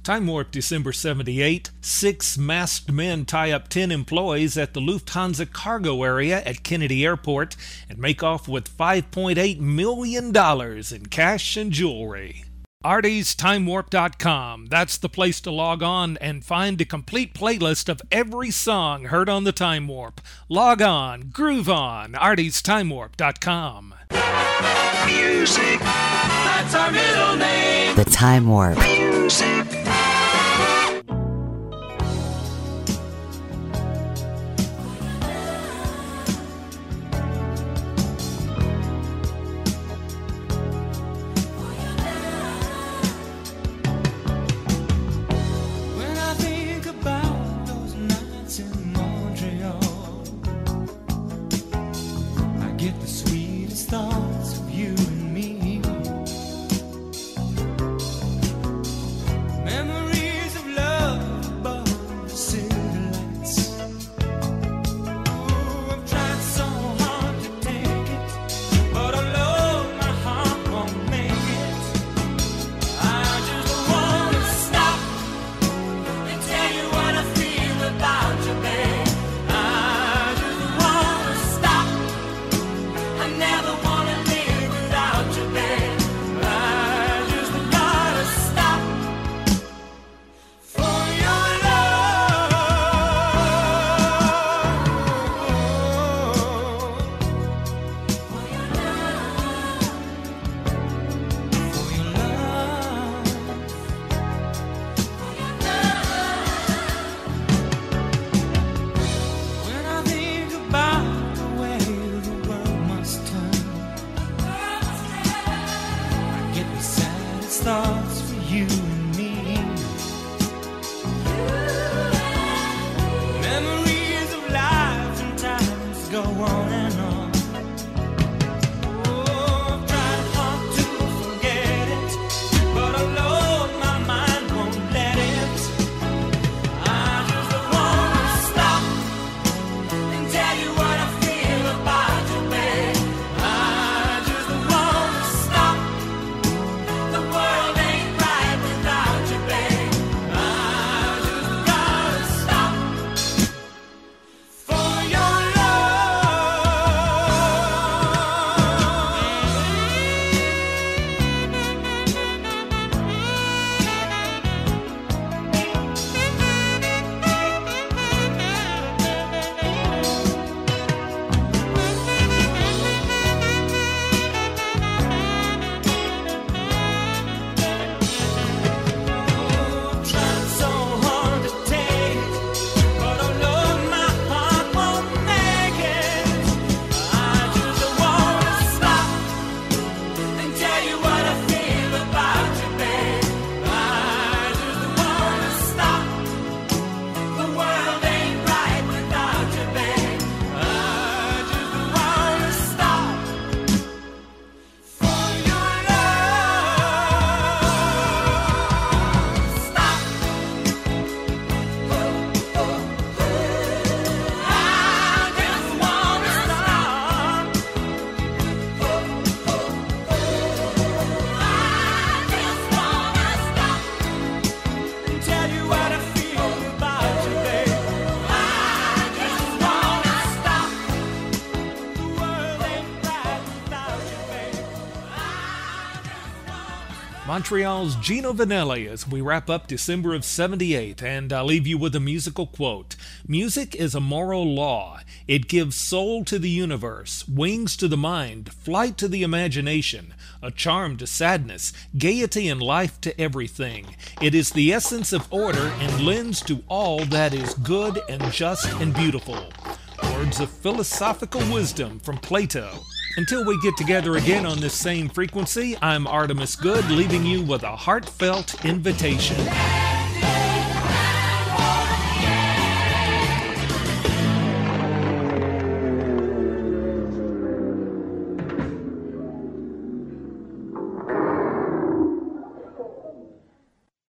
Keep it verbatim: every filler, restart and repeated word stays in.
Time Warp December seventy-eight. Six masked men tie up ten employees at the Lufthansa cargo area at Kennedy Airport and make off with five point eight million dollars in cash and jewelry. Arties Time Warp dot com. That's the place to log on and find a complete playlist of every song heard on the Time Warp. Log on, groove on, Arties Time Warp dot com. Music, that's our middle name. The Time Warp. Music. Thoughts of you and me. Montreal's Gino Vanelli as we wrap up December of seventy-eight, and I'll leave you with a musical quote. Music is a moral law. It gives soul to the universe, wings to the mind, flight to the imagination, a charm to sadness, gaiety and life to everything. It is the essence of order and lends to all that is good and just and beautiful. Words of philosophical wisdom from Plato. Until we get together again on this same frequency, I'm Artemis Good, leaving you with a heartfelt invitation.